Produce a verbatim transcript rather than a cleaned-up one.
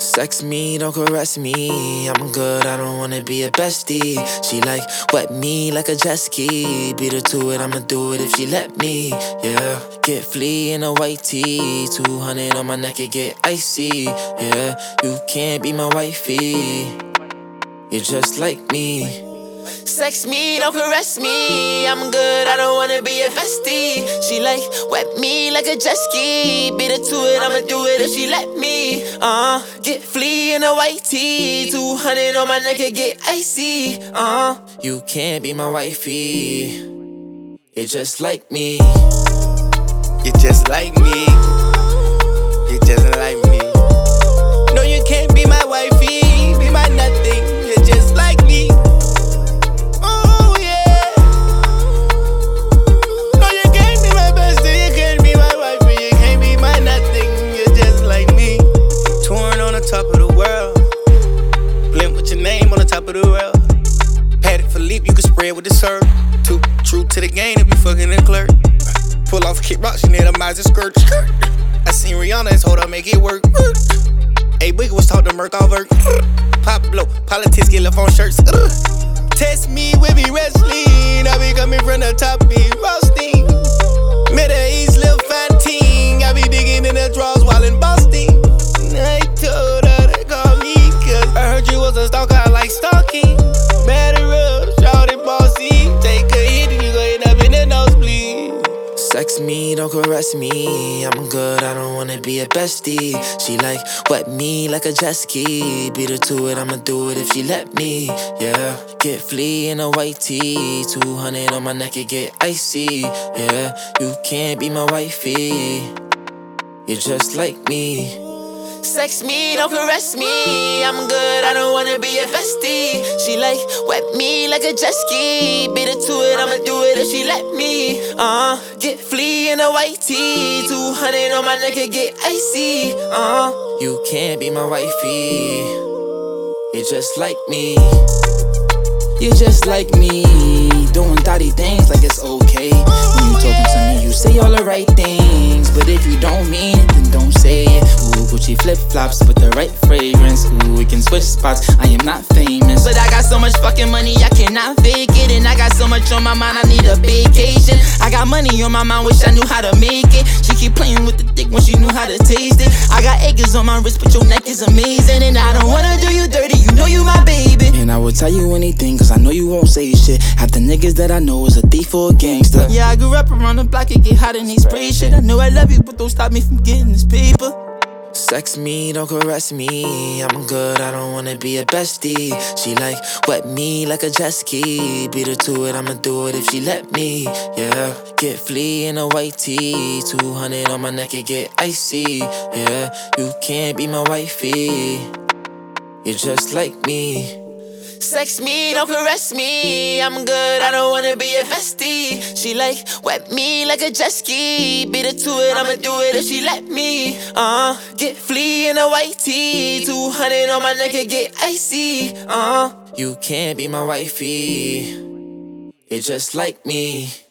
Sex me, don't caress me. I'm good, I don't wanna be a bestie. She like wet me like a jet ski. Beat her to it, I'ma do it if she let me. Yeah, get flea in a white tee. two hundred on my neck, it get icy. Yeah, you can't be my wifey. You're just like me. Sex me, don't caress me. I'm good, I don't wanna be a bestie. She like wet me like a jet ski. Beat her to it, I'ma do it if she let me. Uh, get flea in a white tee. two hundred on my neck, it get icy. Uh, you can't be my wifey. You're just like me. You're just like me. You're just like me. No, you can't be my wifey. Be my nothing. You're just like me. Oh yeah. No, you can't be my bestie. You can't be my wifey. You can't be my nothing. You're just like me. Touring on the top of the world. Blimp with your name on the top of the world. Paddock Philippe, you can spread with the syrup. Too true to the game if you fucking a clerk. Pull off kick rock, she need a Mazda skirt. I seen Rihanna's hold up, make it work. A Biggie was taught to murk off her. Pablo, politics get left on shirts. Test me with me wrestling. I be coming from the top, be roasting. Middle East, Lil Fantine. I be digging in the drawers while in Boston. I told her to call me, cause I heard you was a stalker, I like stalking. Better up, shout it bossy. Take a hit and you gon' end up in the nosebleed. Sex me, don't caress me. I'm good, I don't wanna be a bestie. She like wet me like a jet ski. Beat her to it, I'ma do it if she let me. Yeah, get flea in a white tee. two hundred on my neck, it get icy. Yeah, you can't be my wifey. You're just like me. Sex me, don't caress me. I'm good, I don't wanna be a bestie. She like wet me like a jet ski. Beat her to it, I'ma do it if she let me. Uh, get flea in a white tee. two hundred on my neck, it get icy. Uh, you can't be my wifey. You're just like me. You're just like me, doing thotty things like it's okay. When you talking to me, you say all the right things, but if you don't mean it, then don't say it. Ooh, Gucci flip-flops with the right fragrance. Ooh, we can switch spots, I am not famous, but I got so much fucking money, I cannot fake it. And I got so much on my mind, I need a vacation. I got money on my mind, wish I knew how to make it. She keep playing with the dick when she knew how to taste it. I got acres on my wrist, but your neck is amazing. And I don't wanna do you dirty, you know you my baby. And I will tell you anything, cause I know you won't say shit. Half the niggas that I know is a thief or a gangster. Yeah, I grew up around the block, it get hot in these spray shit. I know I love you, but don't stop me from getting this paper. Sex me, don't caress me. I'm good, I don't wanna be a bestie. She like wet me like a jet ski. Beat her to it, I'ma do it if she let me. Yeah, get flea in a white tee. two hundred on my neck, it get icy. Yeah, you can't be my wifey. You're just like me. Sex me, don't caress me. I'm good, I don't wanna be a bestie. She like wet me like a jet ski. Beat her to it, I'ma do it if she let me. Uh, get flea in a white tee. two hundred on my neck, it get icy. Uh, you can't be my wifey. You're just like me.